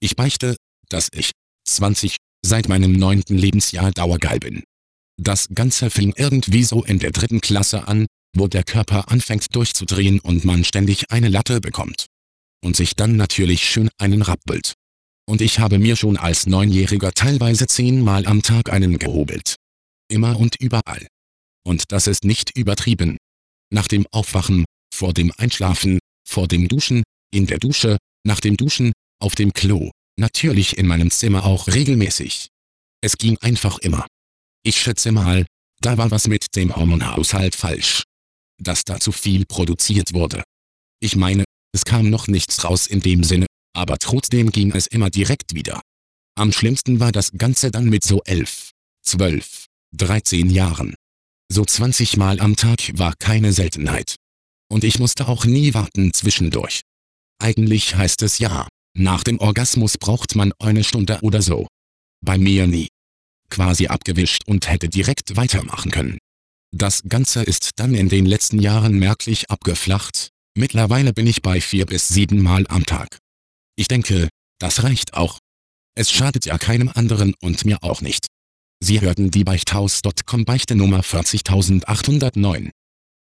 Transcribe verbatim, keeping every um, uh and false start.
Ich beichte, dass ich, zwanzig, seit meinem neunten Lebensjahr dauergeil bin. Das Ganze fing irgendwie so in der dritten Klasse an, wo der Körper anfängt durchzudrehen und man ständig eine Latte bekommt. Und sich dann natürlich schön einen rappelt. Und ich habe mir schon als Neunjähriger teilweise zehnmal am Tag einen gehobelt. Immer und überall. Und das ist nicht übertrieben. Nach dem Aufwachen, vor dem Einschlafen, vor dem Duschen, in der Dusche, nach dem Duschen, auf dem Klo, natürlich in meinem Zimmer auch regelmäßig. Es ging einfach immer. Ich schätze mal, da war was mit dem Hormonhaushalt falsch. Dass da zu viel produziert wurde. Ich meine, es kam noch nichts raus in dem Sinne, aber trotzdem ging es immer direkt wieder. Am schlimmsten war das Ganze dann mit so elf, zwölf, dreizehn Jahren. So zwanzig Mal am Tag war keine Seltenheit. Und ich musste auch nie warten zwischendurch. Eigentlich heißt es ja, nach dem Orgasmus braucht man eine Stunde oder so. Bei mir nie. Quasi abgewischt und hätte direkt weitermachen können. Das Ganze ist dann in den letzten Jahren merklich abgeflacht. Mittlerweile bin ich bei vier bis sieben Mal am Tag. Ich denke, das reicht auch. Es schadet ja keinem anderen und mir auch nicht. Sie hörten die Beichthaus Punkt com Beichte Nummer vierzigtausendachthundertneun.